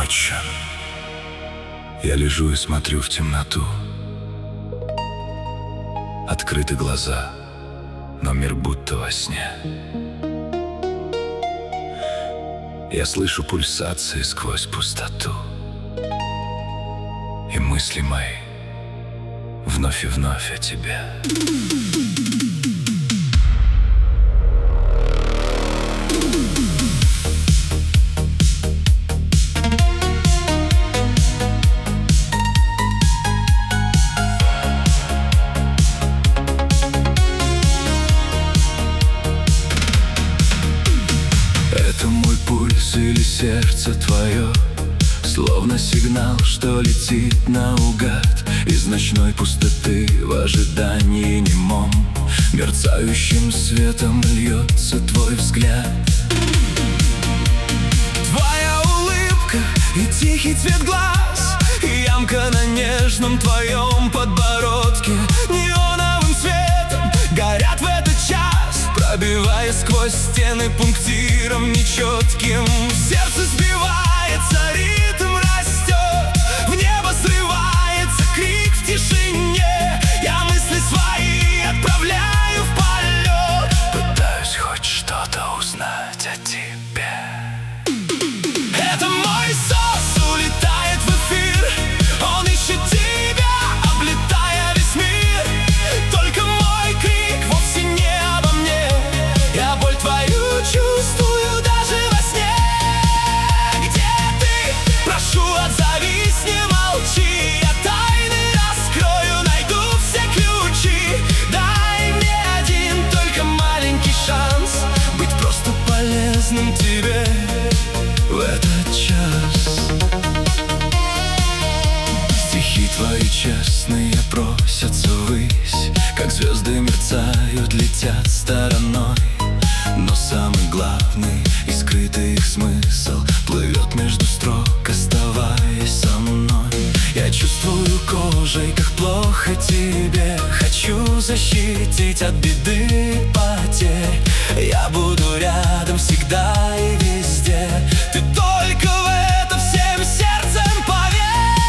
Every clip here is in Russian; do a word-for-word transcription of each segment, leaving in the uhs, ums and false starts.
ночью я лежу и смотрю в темноту. Открыты глаза, но мир будто во сне. Я слышу пульсации сквозь пустоту, и мысли мои вновь и вновь о тебе. Это мой пульс или сердце твое, словно сигнал, что летит наугад из ночной пустоты в ожидании немом. Мерцающим светом льется твой взгляд. Твоя улыбка и тихий цвет глаз, и ямка на нежном твоем подбородке неоновым светом горят в этот час, пробиваясь сквозь стены пунктиром нечетким. Сердце сбивается, ритм растет, в небо срывается крик в тишине. Я мысли свои отправляю в полет, пытаюсь хоть что-то узнать о тебе. Это мой сос улетает в эфир, он ищет тебя, облетая весь мир. Только мой крик вовсе не обо мне, я боль твою чувствую даже во сне. Где ты? Прошу, отзовись, не молчи, я тайны раскрою, найду все ключи. Дай мне один только маленький шанс быть просто полезным тебе в этот час. Стихи твои честные просятся ввысь, как звезды мерцают, летят стороной. Но самый главный и скрытый их смысл плывет между строк, оставаясь со мной. Я чувствую кожей, как плохо тебе, хочу защитить от беды и потерь. Я буду рядом всегда и везде, ты только в это всем сердцем поверь.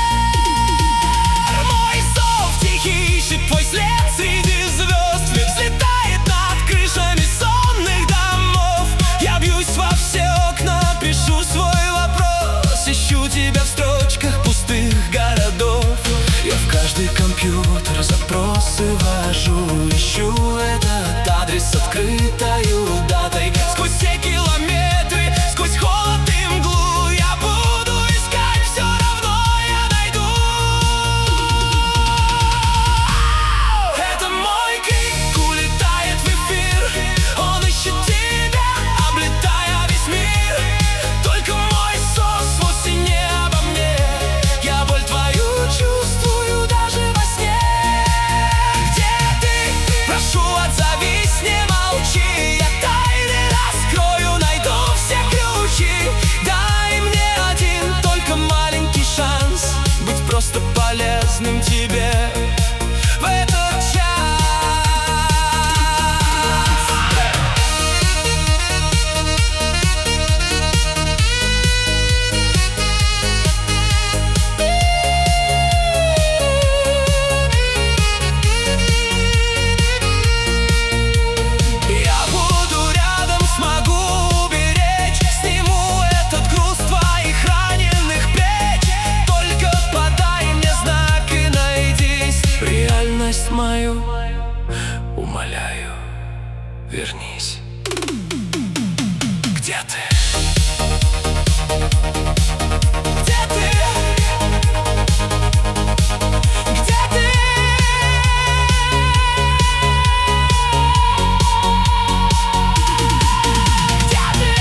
Мой зов тихий ищет твой след среди звезд, взлетает над крышами сонных домов. Я бьюсь во все окна, пишу свой вопрос, ищу тебя в строчках пустых городов. Я в каждый компьютер запросы ввожу, ищу этот адрес с открытою датой. Сквозь все километры, сквозь холод и мглу, я буду искать, все равно я найду. Это мой крик улетает в эфир, он ищет тебя, облетая весь мир. Только мой сос вовсе не обо мне, я боль твою чувствую даже во сне. Где ты? Прошу, отзовись, не молчи, я тайны раскрою, найду все ключи. Дай мне один только маленький шанс быть просто полезным тебе в этот час. Я буду рядом, смогу уберечь, сниму этот груз твоих раненых плеч. Только подай мне знак и найдись в реальность мою, умоляю, вернись. Где ты? Где ты? Где ты? Где ты?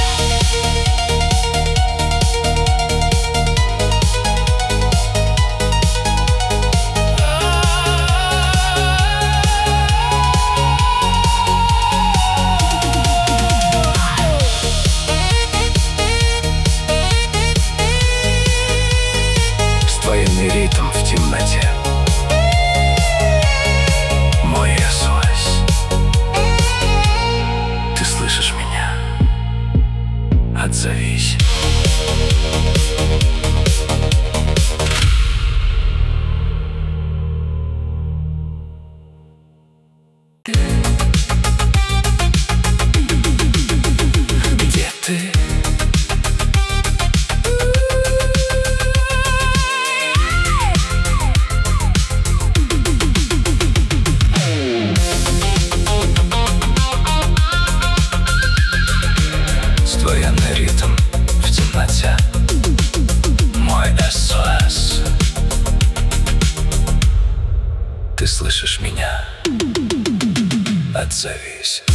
Отзовись.